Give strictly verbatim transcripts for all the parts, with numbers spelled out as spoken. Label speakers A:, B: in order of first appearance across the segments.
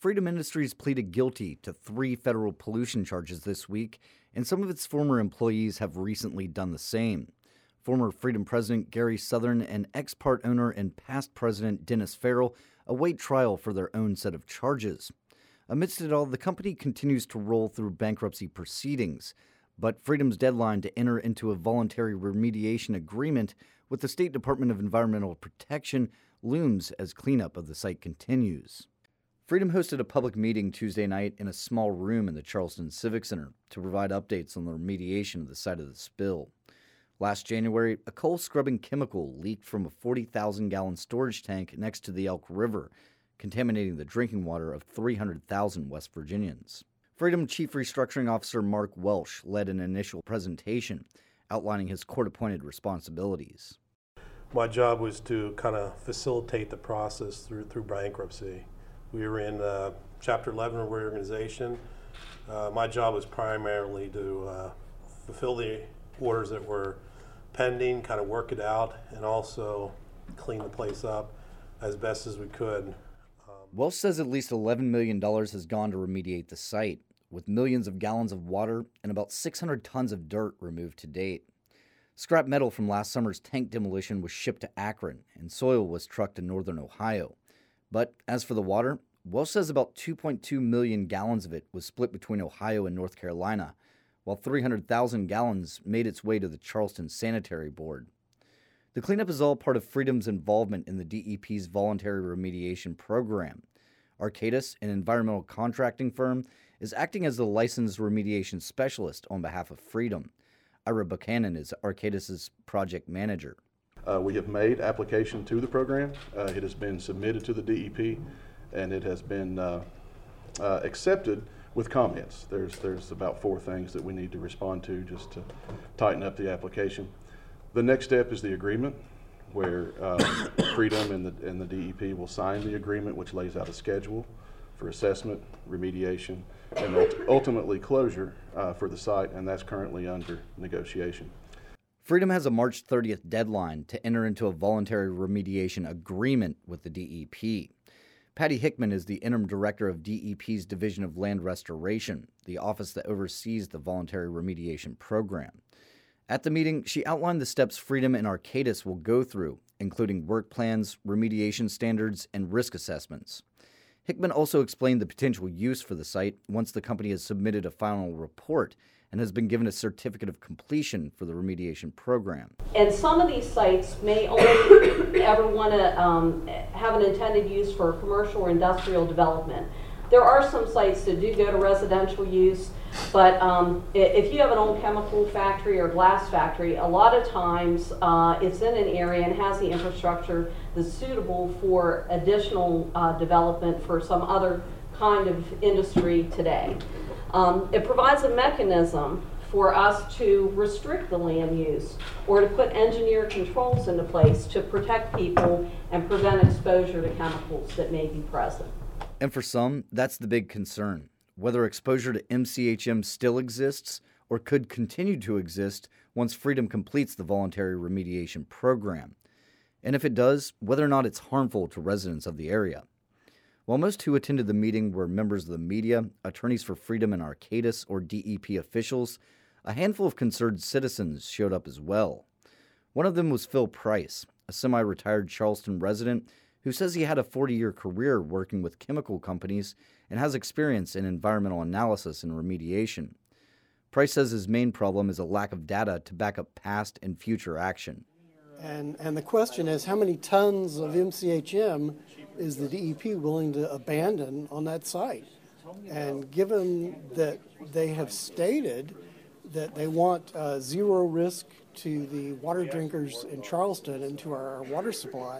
A: Freedom Industries pleaded guilty to three federal pollution charges this week, and some of its former employees have recently done the same. Former Freedom President Gary Southern and ex-part owner and past President Dennis Farrell await trial for their own set of charges. Amidst it all, the company continues to roll through bankruptcy proceedings, but Freedom's deadline to enter into a voluntary remediation agreement with the State Department of Environmental Protection looms as cleanup of the site continues. Freedom hosted a public meeting Tuesday night in a small room in the Charleston Civic Center to provide updates on the remediation of the site of the spill. Last January, a coal-scrubbing chemical leaked from a forty thousand gallon storage tank next to the Elk River, contaminating the drinking water of three hundred thousand West Virginians. Freedom Chief Restructuring Officer Mark Welsh led an initial presentation, outlining his court-appointed responsibilities.
B: My job was to kind of facilitate the process through through bankruptcy. We were in uh, Chapter eleven reorganization. Uh, my job was primarily to uh, fulfill the orders that were pending, kind of work it out, and also clean the place up as best as we could. Um,
A: Welsh says at least eleven million dollars has gone to remediate the site, with millions of gallons of water and about six hundred tons of dirt removed to date. Scrap metal from last summer's tank demolition was shipped to Akron, and soil was trucked to northern Ohio. But as for the water, Welsh says about two point two million gallons of it was split between Ohio and North Carolina, while three hundred thousand gallons made its way to the Charleston Sanitary Board. The cleanup is all part of Freedom's involvement in the D E P's voluntary remediation program. Arcadis, an environmental contracting firm, is acting as the licensed remediation specialist on behalf of Freedom. Ira Buchanan is Arcadis' project manager.
C: Uh, we have made application to the program. Uh, it has been submitted to the D E P, and it has been uh, uh, accepted with comments. There's there's about four things that we need to respond to just to tighten up the application. The next step is the agreement, where uh, Freedom and the and the D E P will sign the agreement, which lays out a schedule for assessment, remediation, and ult- ultimately closure uh, for the site, and that's currently under negotiation.
A: Freedom has a March thirtieth deadline to enter into a voluntary remediation agreement with the D E P. Patty Hickman is the interim director of D E P's Division of Land Restoration, the office that oversees the voluntary remediation program. At the meeting, she outlined the steps Freedom and Arcadis will go through, including work plans, remediation standards, and risk assessments. Hickman also explained the potential use for the site once the company has submitted a final report and has been given a certificate of completion for the remediation program.
D: And some of these sites may only ever want to um, have an intended use for commercial or industrial development. There are some sites that do go to residential use, but um, if you have an old chemical factory or glass factory, a lot of times uh, it's in an area and has the infrastructure that's suitable for additional uh, development for some other kind of industry today. Um, it provides a mechanism for us to restrict the land use or to put engineered controls into place to protect people and prevent exposure to chemicals that may be present.
A: And for some, that's the big concern, whether exposure to M C H M still exists or could continue to exist once Freedom completes the voluntary remediation program. And if it does, whether or not it's harmful to residents of the area. While most who attended the meeting were members of the media, attorneys for Freedom and Arcadis, or D E P officials, a handful of concerned citizens showed up as well. One of them was Phil Price, a semi-retired Charleston resident who says he had a forty-year career working with chemical companies and has experience in environmental analysis and remediation. Price says his main problem is a lack of data to back up past and future action.
E: And, and the question is, how many tons of M C H M is the D E P willing to abandon on that site? And given that they have stated that they want uh, zero risk to the water drinkers in Charleston and to our, our water supply,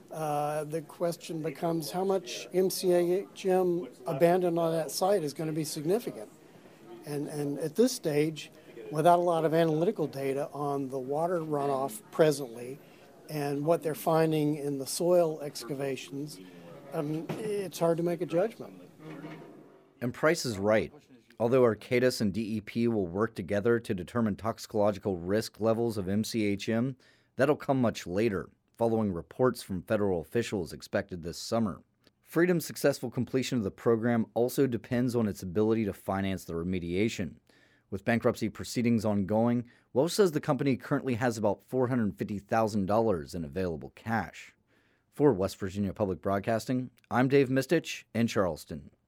E: uh, the question becomes how much M C H M abandoned on that site is going to be significant. And, and at this stage, without a lot of analytical data on the water runoff presently and what they're finding in the soil excavations, um, it's hard to make a judgment.
A: And Price is right. Although Arcadis and D E P will work together to determine toxicological risk levels of M C H M, that'll come much later, following reports from federal officials expected this summer. Freedom's successful completion of the program also depends on its ability to finance the remediation. With bankruptcy proceedings ongoing, Welsh says the company currently has about four hundred fifty thousand dollars in available cash. For West Virginia Public Broadcasting, I'm Dave Mistich in Charleston.